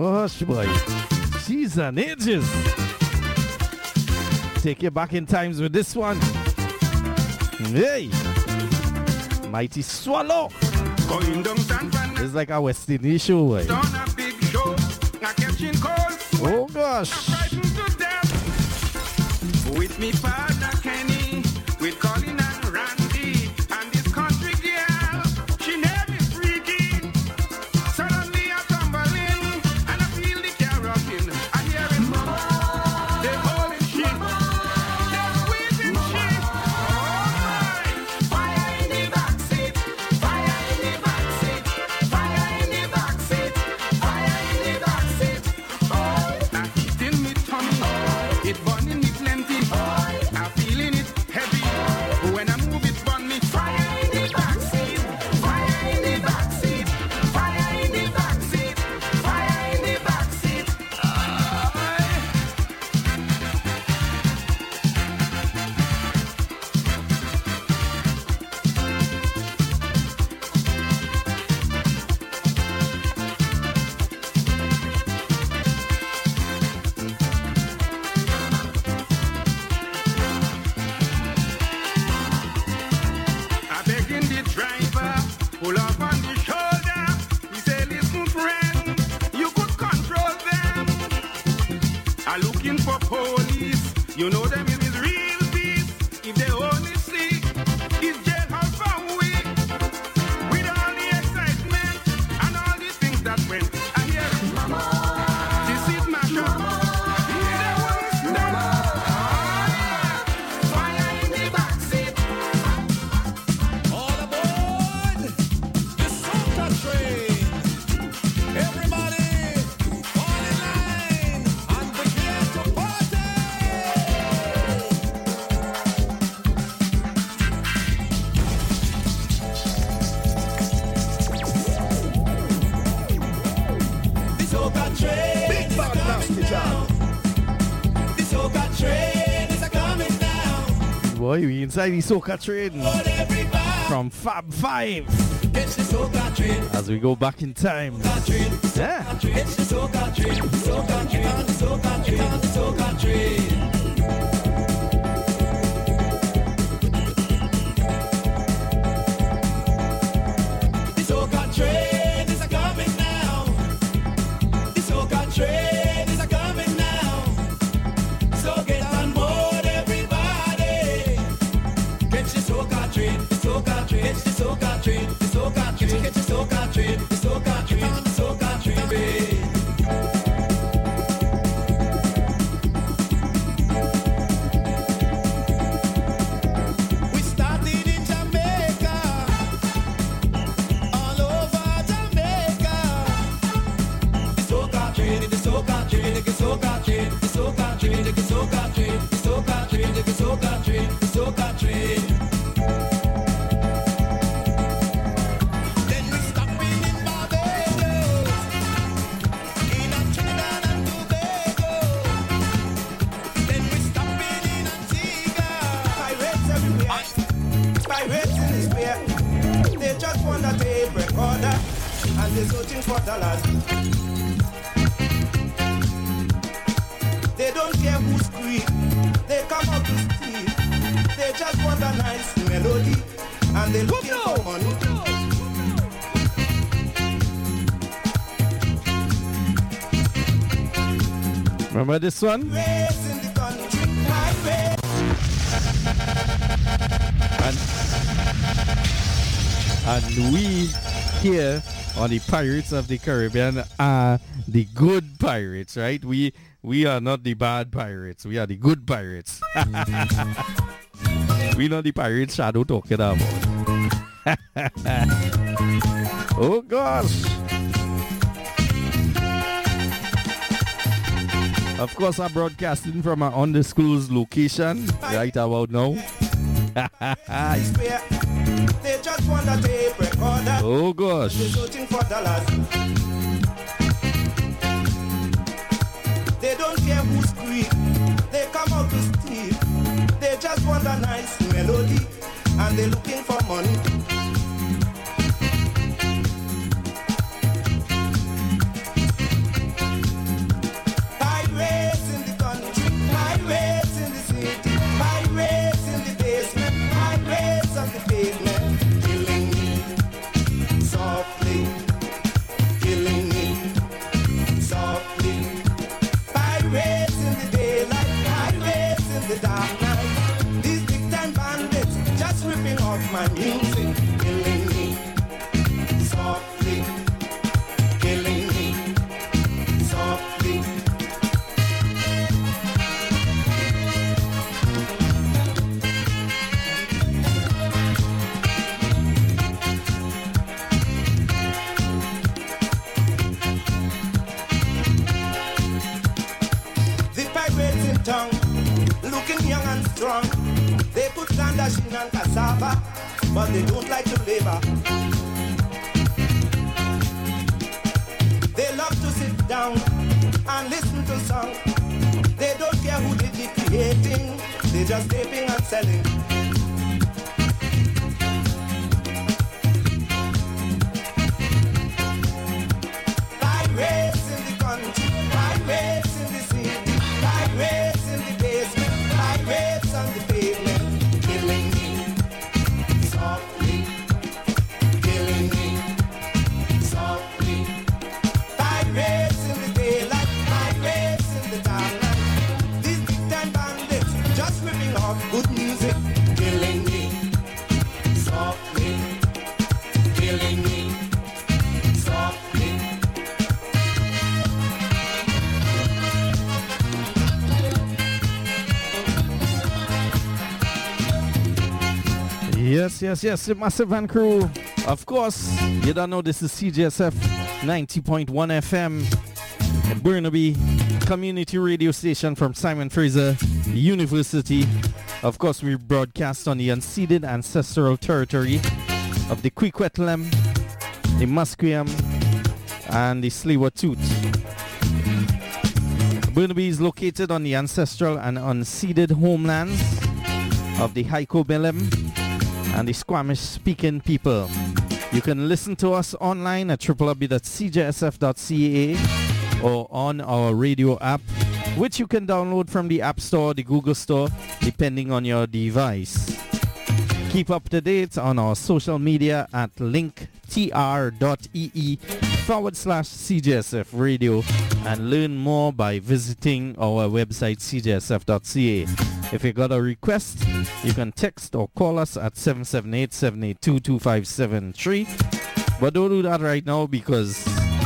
gosh, boy. Jeez and ages. Take you back in times with this one. Hey. Mighty Swallow. It's like a West Indies show, boy. Oh gosh. With me father Kenny, with Colin and Randy, and this country girl, she name is freaky. Suddenly I tumbling, and I feel the car rocking. I hear it, they're holding shit, they're squeezing shit. Fire in the backseat, fire in the backseat, fire in the backseat, fire in the backseat. Oh, now heating me tummy, it burning me plenty. I'm feeling it heavy. When I move it on me. Fire in the backseat. Fire in the backseat. Fire in the backseat. Fire in the backseat. I begging the driver, pull up on the shoulder. He say, listen friend, you could control them. I'm looking for police, you know them is real beast. If they only see, it's jailhouse for we. With all the excitement and all the things that went. I hear it, this is my shop. They won't stop. Fire in the backseat. All aboard the Soca train. Everybody fall in line and prepare to party. The Soca train Big is bad nasty coming down. The Soca train is coming down. Boy, we inside the Soca train But everybody from Fab 5 catch the Soca train. as we go back in time. Soca train. Yeah. It's the Soca train, the Soca train, the Soca train, the Soca train. The Soca train is coming now. The Soca train is coming now. So get on board, everybody. Catch the Soca train, the Soca train, it's the Soca train, the Soca train, catch the Soca train, the Soca train, the Soca train. We started in Jamaica, all over Jamaica. The Soca train, the Soca train, the Soca train, the Soca train, the Soca train, the Soca train, the Soca train, the Soca train. Then we stopping in Barbados, in Trinidad and Tobago. Then we stopping in Antigua. Pirates everywhere. Pirates in the square. They just want a tape recorder and they're searching for dollars. They don't care who's free. They come out to steal. They just want a nice melody and they're looking for money. Remember this one? Race in the country, highway. And we here on the Pirates of the Caribbean are the good pirates, right? We are not the bad pirates. We are the good pirates. We not the pirates Shadow talking about. Oh gosh. Of course, I'm broadcasting from an undisclosed location right about now. They just want a tape recorder. Oh gosh. They're searching for dollars. They don't care who's free. They come out to steal. They just want a nice melody and they're looking for money. dark night. These big time bandits just ripping off my music, killing me softly, killing me softly. Tongue, looking young and strong. They put clandestine and cassava, but they don't like to labor. They love to sit down and listen to song. They don't care who did the creating. They just taping and selling. Pirates in the country, pirates in the city, pirates in the basement, pirates on the pavement, killing me softly, killing me softly. Pirates in the daylight, pirates in the dark night. These big time bandits just ripping off good music, killing me softly, killing me softly. Yes, the Massive and crew. Of course, you don't know this is CJSF 90.1 FM, a Burnaby community radio station from Simon Fraser University. Of course, we broadcast on the unceded ancestral territory of the Kwikwetlam, the Musqueam, and the Tsleil-Waututh. Burnaby is located on the ancestral and unceded homelands of the Haiko Belem and the Squamish-speaking people. You can listen to us online at www.cjsf.ca or on our radio app, which you can download from the App Store or the Google Store, depending on your device. Keep up to date on our social media at linktr.ee/CJSF radio and learn more by visiting our website cjsf.ca. If you got a request, you can text or call us at 778-782-2573. But don't do that right now because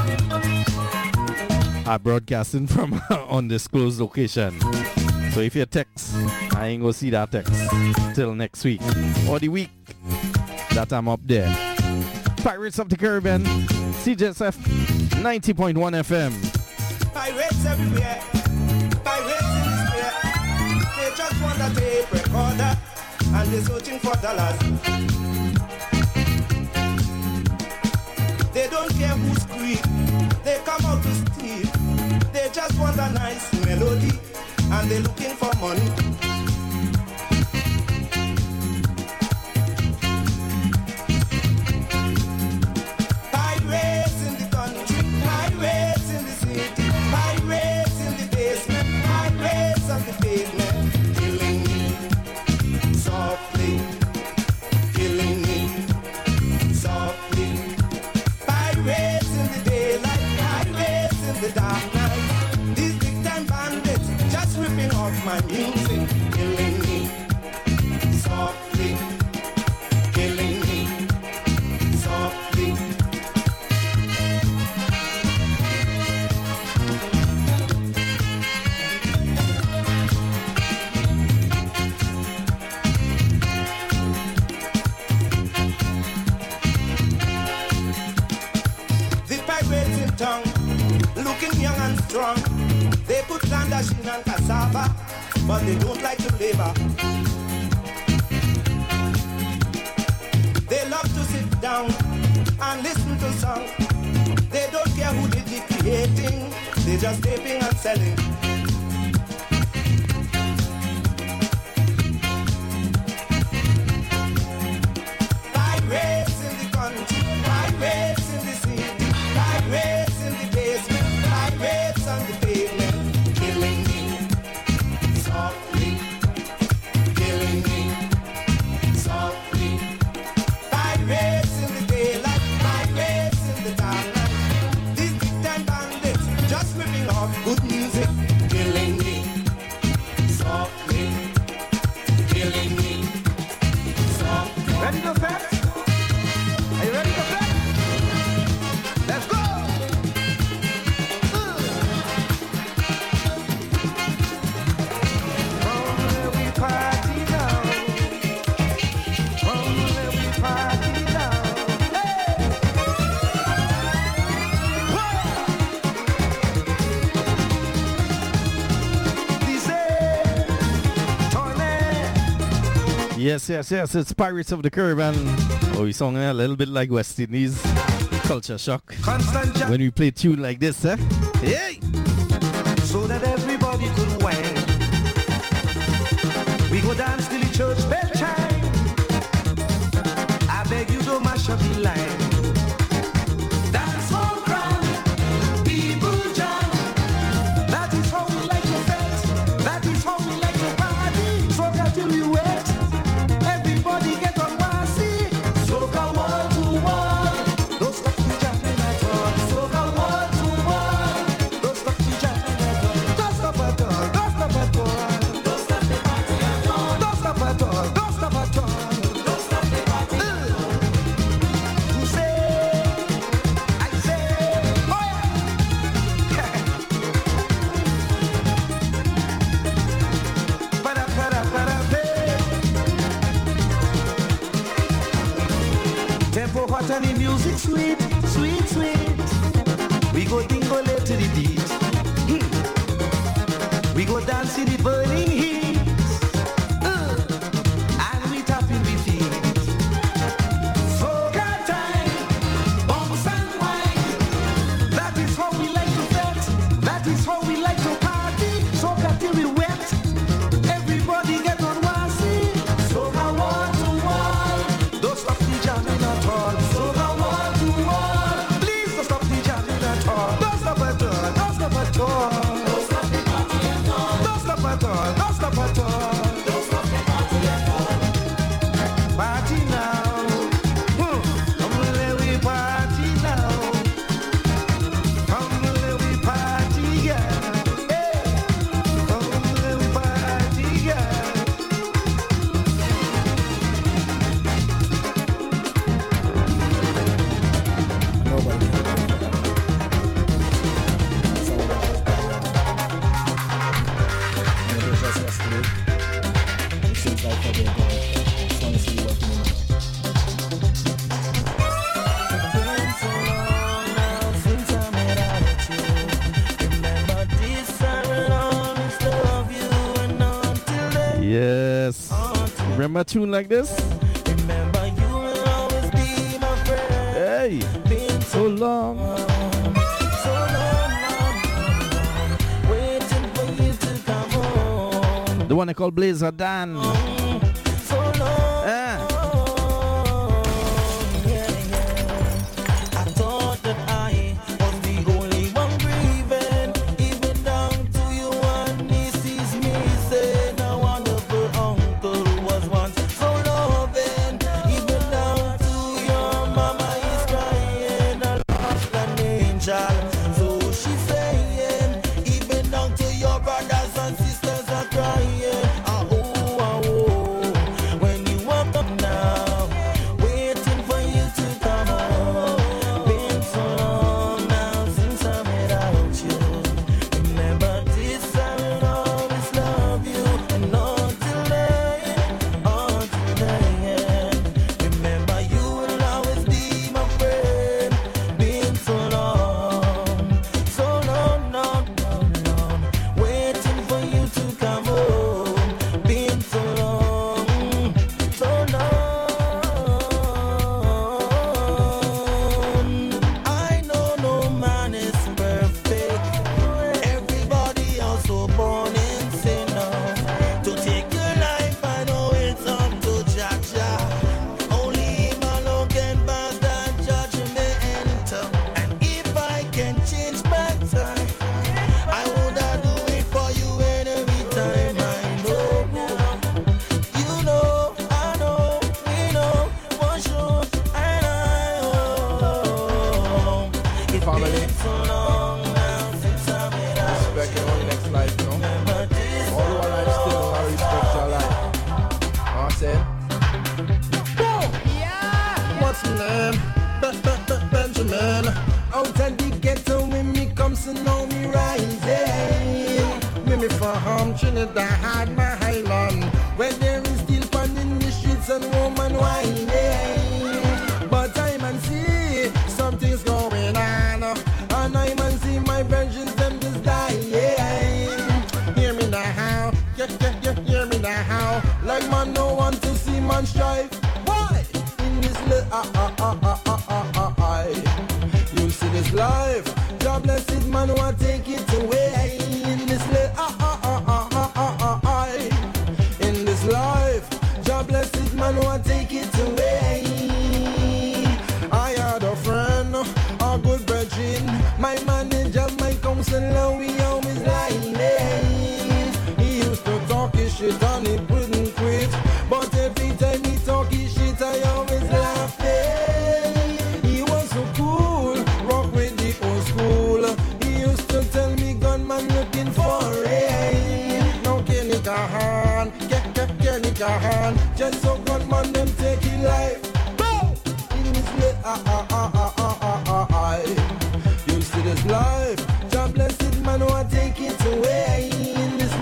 I'm broadcasting from undisclosed location. So if you text, I ain't gonna see that text till next week or the week that I'm up there. Pirates of the Caribbean, CJSF 90.1 FM. Pirates everywhere, pirates in the square. They just want a tape recorder and they're searching for dollars. They don't care who scream, they come out to steal. They just want a nice melody and they're looking for money. Pirates in the country, pirates in the city, pirates in the basement, pirates on the pavement, killing me softly, killing me softly. Pirates in the daylight, pirates in the dark night. These big time bandits just ripping off my music, killing me softly, killing me softly. The pirates in town, looking young and strong. They put clandestine and cassava, but they don't like to labor. They love to sit down and listen to song. They don't care who did the creating. They just taping and selling. Pirates in the country, pirates in the city, pirates in the basement, pirates on the pavement, killing me softly, killing me softly. Pirates in the daylight, pirates in the dark night. These big time bandits just ripping off good music, Yes, it's Pirates of the Caribbean. Oh, we sung a little bit like West Indies. Culture shock. When we play tune like this, eh? Hey! So that everybody could wang. We go dance till the church bell chime. I beg you don't mash up the line. Dance all crowd, people jam. That is how we like to fete. That is how we like to party. Soca till we wet. Everybody get on mercy. Soca wall to wall. Don't stop the jamming at all. Soca wall to wall. Don't stop the jamming at all. Don't stop at all. Don't stop at all. Don't stop the party at all. Don't stop at all. Don't stop at all. Don't stop the party at all. You say, I say, oh yeah. Para, hey. Tempo hot and the music sweet, sweet, sweet. We go dingle to the beat. We go dance in the burning heat. And we tapping with feet. Soca time, bombs and wine. That is how we like to fete. That is how we like to party. Soca till we wet. Everybody get on wassy. Soca wall to wall. Don't stop the jamming at all. Soca wall to wall. Please don't stop the jamming at all. Don't stop at all. Don't stop at all. Don't stop the party at all. Don't stop at all. Don't stop at all. Don't stop the party at all. Party now. Come let we party now. Come let we party, yeah. Hey. Come let we party, yeah. Nobody can just yesterday. It seems like they're going. Just want to see what you know. Been so long now since I met out you. Remember this, I will always love you, and until then, Yes. Remember a tune like this? remember you will always be my friend. Hey! Been So long. so long, waiting for you to come home. The one they call Blazer Dan. So long. Ah. I thought that I was the only one grieving, even down to your one nieces, me said a wonderful uncle was once so loving, even down to your mama is crying, I lost an angel, so she's saying, even down to your brothers and sisters are crying, ah oh, ah oh, when you up now, waiting for you to come home. Been so long now since I met out you. Remember this, I will always love you, and until then, remember you will always be my friend. Been so long, long, waiting for you to come home. Been so long, so long. I know no man is perfect. Everybody also born in sin. To take your life, I know it's up to Jaja. Only him alone can pass that judgment. And if I can change back time, I woulda do it for you every time. I know, you know, I know, we know, for sure, and I know. It's Family. been so long now since I met out. Respect your own next life, you know. Remember this, All your life still, I respect your life. Know what I'm saying? What's your name? Benjamin. Out of the ghetto when me comes to know me rising. Me from Trinidad, my highland, where there is still fun in the streets and woman whining. But I man see something's going on, and I man see my virgins them just dying. Hear me now, yeah, hear me now. Like man no want to see man strive. Why? In this you see this life, God bless it, man, want take it away. In this in this life, God bless it, man, want take it away. I had a friend, a good brethren, my manager, my counselor, we always like this. He used to talk his shit and he wouldn't quit, but every time he talk his shit, I always laugh. He was so cool, rock with the old school. He used to tell me, gunman looking for rain. Now Kenny Kahan, Kenny Kahan, just so gunman them take his life. In this you see this life, God bless it, man, want take it away. In this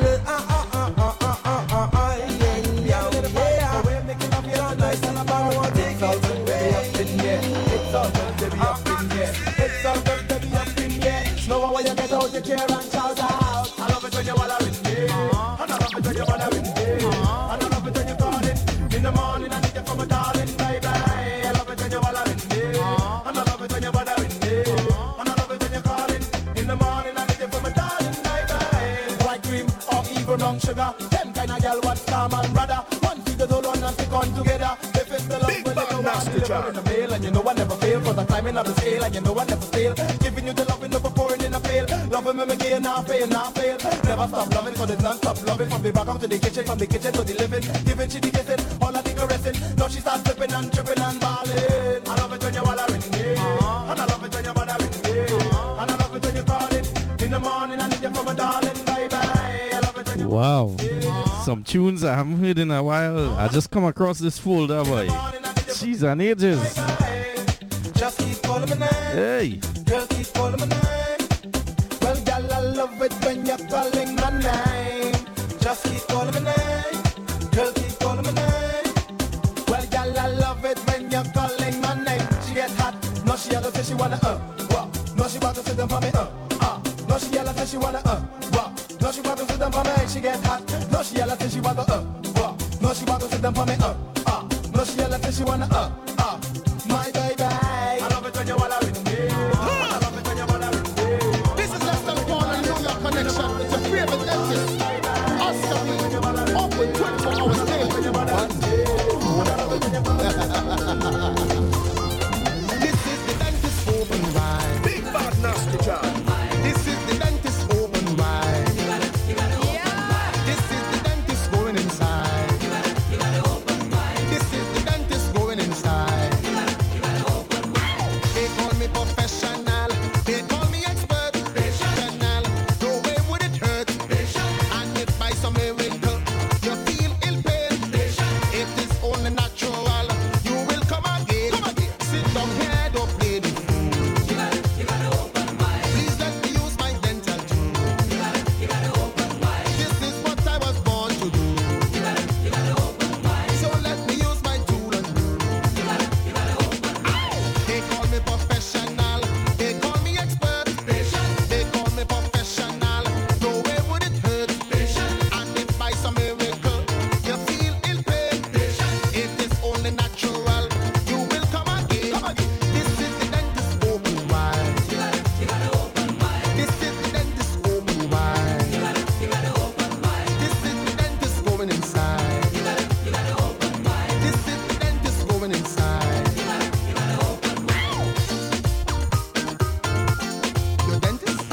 nice and about want take it away. It's all good to be up in here. It's all good to be up in here. No one when you get out your chair and shout out. I love it when you wanna win me. And I love it when you wanna win me. And I love it when you call it in the morning. I need you from a darling, bye bye. I love it when you wanna win me. And I love it when you wanna win me. And I love it when you call it in the morning. I need you from a darling, bye bye. White cream or even wrong sugar. Them kind of girl what's calm and brother. One figure to run and stick on together. They fit the love when they go out in the mail. And you know I never fail, cause I'm climbing up the scale. And you know I never fail, giving you the love and never pouring in a pail. Loving me again, now fail, now fail. Never stop loving, cause it's non-stop loving. From the back up to the kitchen, from the kitchen to the living. Giving she the kissing, all I think caressing. Now she starts flipping and tripping and balling. I love it when you wanna ring me. And I love it when you wanna ring me. And I love it when you call it in the morning. I need you from a darling, bye bye. I love it when you Wow. Some tunes I haven't heard in a while. I just come across this folder, boy. Jeez, and ages. just keep calling my name. Hey. Girl, keep calling my name. Well, girl, I love it when you're calling my name. Just keep calling my name. Girl, keep calling my name. Well, girl, I love it when you're calling my name. She get hot. No, she yellow say she wanna what? No, she want to sit down for me No, she yellow say she wanna what? No, she want to sit down for me. She get hot. No, she yellow say she wanna what? No, she want to sit down for me No, she yellow say she wanna my baby. I love it when you wanna ring me. I love it when you wanna ring me. This is Lester Paul and New York Connection with your favorite dentist, Oscar Lee. Open 24 hours daily. This is the dentist open wide. Big bad nasty John. This is the dentist open wide. This is the dentist going inside. This is the dentist going inside. They call me professional. They call me expert. Professional. No way would it hurt. And if by some miracle you feel ill pain, it is only natural. You will come again. Sit down here, don't play the fool. Please let me use my dental tool. This is what I was born to do. So let me use my tool and do. They call me professional. They call me expert. They call me professional. No way would it hurt. And if by some miracle you feel ill pain, it is only natural. You will come again. This is the dentist open wide. This is the dentist open wide. This is the dentist going inside. This is the dentist going inside. Your dentist?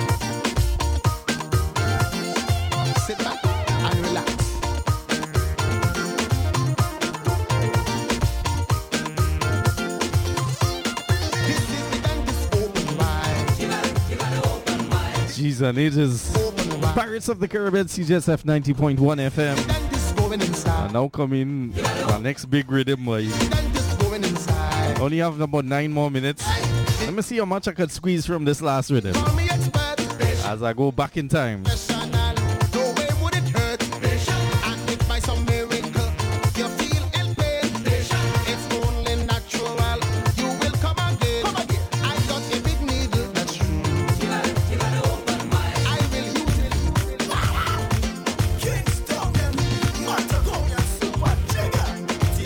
Sit back and relax. This is the dentist open wide. Jeez, and ages. Open wide. Pirates of the Caribbean, CJSF 90.1 FM. Dentist going inside. And now coming our next big rhythm, boy. Dentist going inside. Only have about 9 more minutes. Let me see how much I could squeeze from this last rhythm Call me expert. as I go back in time. Professional. No way would it hurt. And if by some miracle you feel ill pain, it's only natural. You will come again. I got a big needle that's true. I will use it. Kingston, Patagonia, Super Jigger.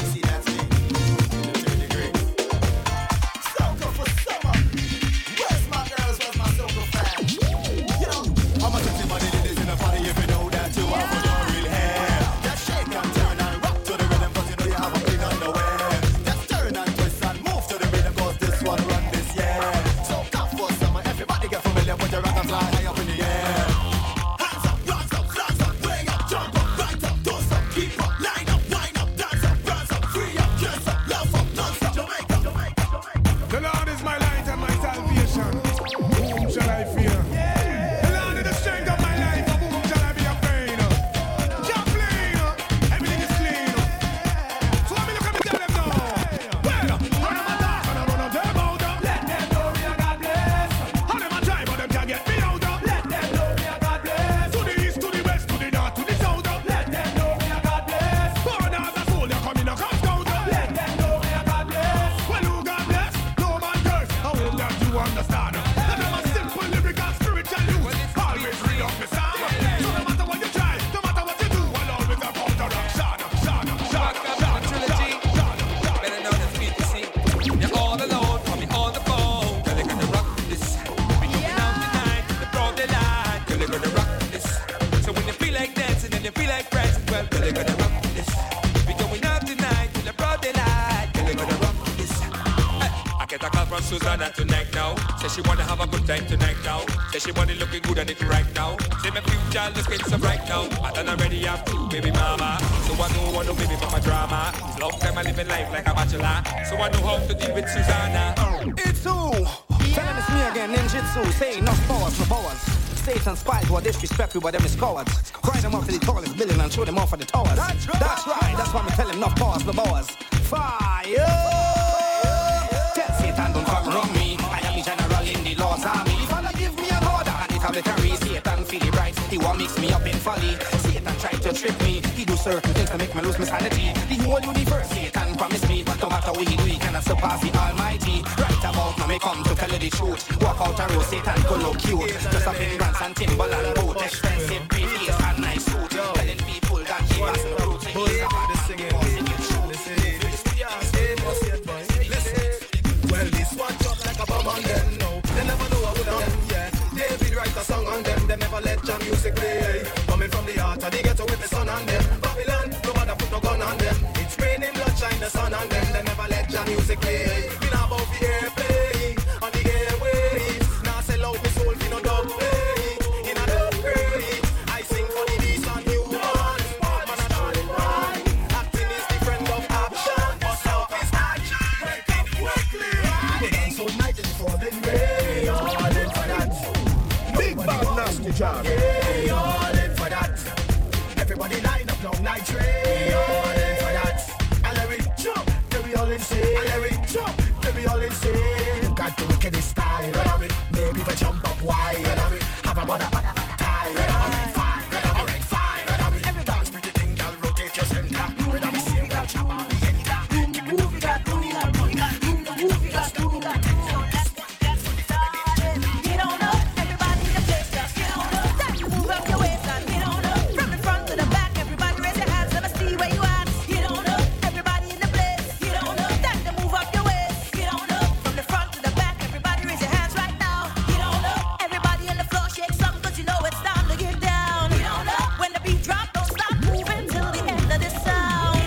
Girl, you gonna rock this. We going out tonight till the broad daylight. Girl, you gonna rock this. I get a call from Susanna tonight now. Say she wanna have a good time tonight now. Say she wanna looking good and it right now. Say my future looking so bright now. I done already have two baby mama. So I don't want no baby for my drama. It's long time I living life like a bachelor. So I know how to deal with Susanna. It's who? Tell him it's me again, ninjutsu. Say enough powers, no powers. Satan spies who disrespect me, but them is cowards. Cry them up for the tallest building and show them off for the towers. That's right, that's why me tell him enough powers, no powers. Fire! Tell Satan don't come wrong me. I am the general in the Lord's army. If Allah give me an order and it have the carry, Satan feel it right. He won't mix me up in folly. Satan try to trick me. He do certain things to make me lose my sanity. The whole universe, Satan promise me. No matter what he do, he cannot surpass the Almighty. Right about now, me come to tell you the truth. Walk out a road, Satan could look cute. Just up in Grants and Timberland boot. Expensive briefcase and nice suit. Telling people that he has no root. He's a bad singing. Well, this one drop like a bomb on them, no. They never know what on them, yeah. David write a song on them, they never let your music play. Coming from the heart of the ghetto with the sun on them. Babylon, no matter put no gun on them. It's raining blood, shine the sun on them. They never let your music play. We not about the airplay, on the airways. Now sell out my soul, we no dub play. In a dub grade, I sing for the beast and you man. Man, I don't it right. Acting is the friend of action. What's up is action. Wake up quickly. They dance all night before they pray. All in for that. Big bad nasty job. Yeah, all in for that. Everybody line up long night train. All in for that. And let me jump, let me all insane. And let me jump, let me all insane. You got the wickedest style. Maybe if I jump up wide. Have a mother tie. Fine. Every dance pretty thing, girl, rotate your center. With a same girl, chop on the end. Move it, that, move it, that, move it, that, move it, that, move it, that. Get on up, everybody in the place, just get on up. Time to move up your waist and get on up. From the front to the back, everybody raise your hands, let us see where you at. Get on up, everybody in the place, get on up. Time to move up your waist, get on up. From the front to the back, everybody raise your hands right now. Get on up, everybody on the floor, shake some, 'cause you know it's time to get down. Get on up, when the beat drop, don't stop moving till the end of this sound.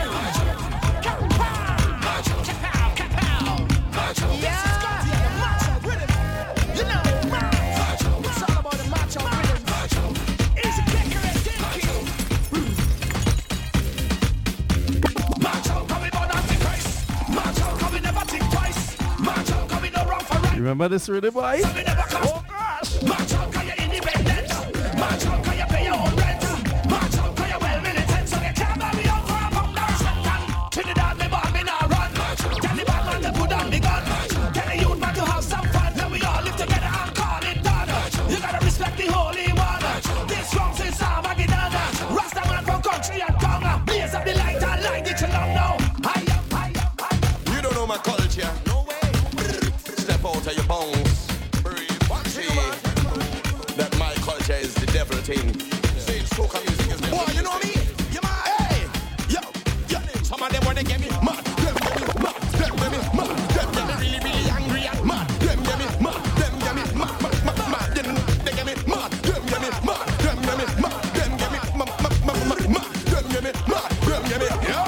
You remember this really, boy? Oh gosh! March out, 'cause you're independent. March out, 'cause you pay your own rent. March out, 'cause you're well militant, so they can't buy me out for a pound or something. Trinidad, me born, me not run. Tell the bad man to put down the gun. Tell the youth man to have some fun. Then we all live together and call it done. You gotta respect the Holy One. This wrong since Armageddon. Rasta man from country and tongue. Blaze up the light and light it you love now. You don't know my culture. No way. Step out of your bones. See that my culture is the devil thing. Say soca music is the boy, you know me? You mad? Hey, yo. Some of them wanna get me mad. Them get me mad. Them get me mad. Them get me really, really angry and mad. Them get me mad. Them get me mad. Them they get me mad. Them get me mad. Them get me mad. Them get me mad. Them get me mad. Them get me yo.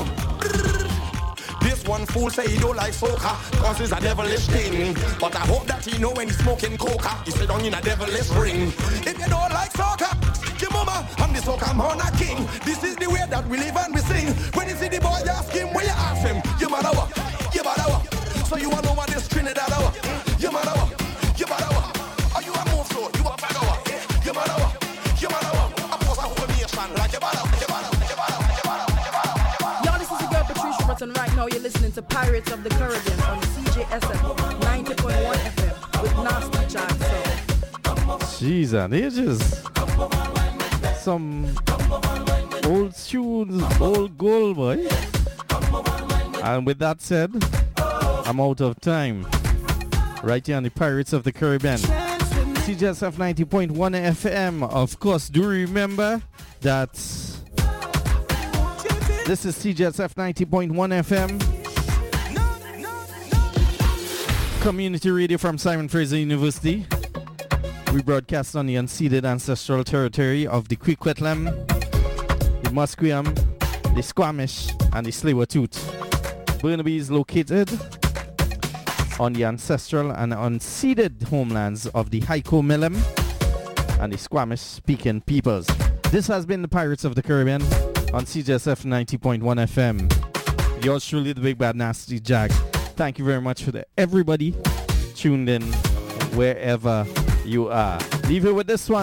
This one fool say he don't like soca, cause it's a devilish thing. But I hope that he know when he's smoking coca, he sit down in a devilish ring. If you don't like soca, your mama, I'm the soca man a king. This is the way that we live and we sing. When you see the boy ask him, where you ask him, you matter what, you matter what. So you wanna know what this Trinidad hour, you matter what, you matter what. Are you a move slow, you a fagger what, you matter what, you matter what. I pose a whole nation like you matter, you matter, you matter, you matter, you matter. Y'all, this is your girl Patricia Button. Right now you're listening to Pirates of the Caribbean on CJSF 90.1 FM with Nasty Jack. Jeez, and ages. Some old tunes, old gold, boy. And with that said, I'm out of time. Right here on the Pirates of the Caribbean. CJSF 90.1 FM. Of course, do remember that this is CJSF 90.1 FM. Community radio from Simon Fraser University. We broadcast on the unceded ancestral territory of the Kwikwetlam, the Musqueam, the Squamish, and the Tsleil-Waututh. Burnaby is located on the ancestral and unceded homelands of the Hyco Millam and the Squamish-speaking peoples. This has been the Pirates of the Caribbean on CJSF 90.1 FM. Yours truly, the Big Bad Nasty Jag. Thank you very much for everybody tuned in wherever you are. Leave it with this one.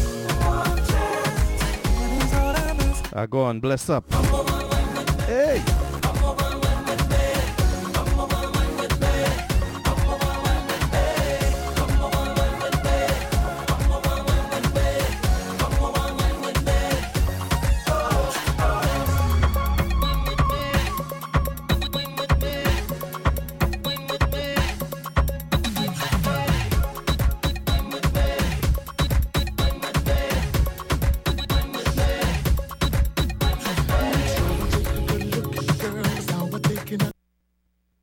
Go on, bless up. Hey!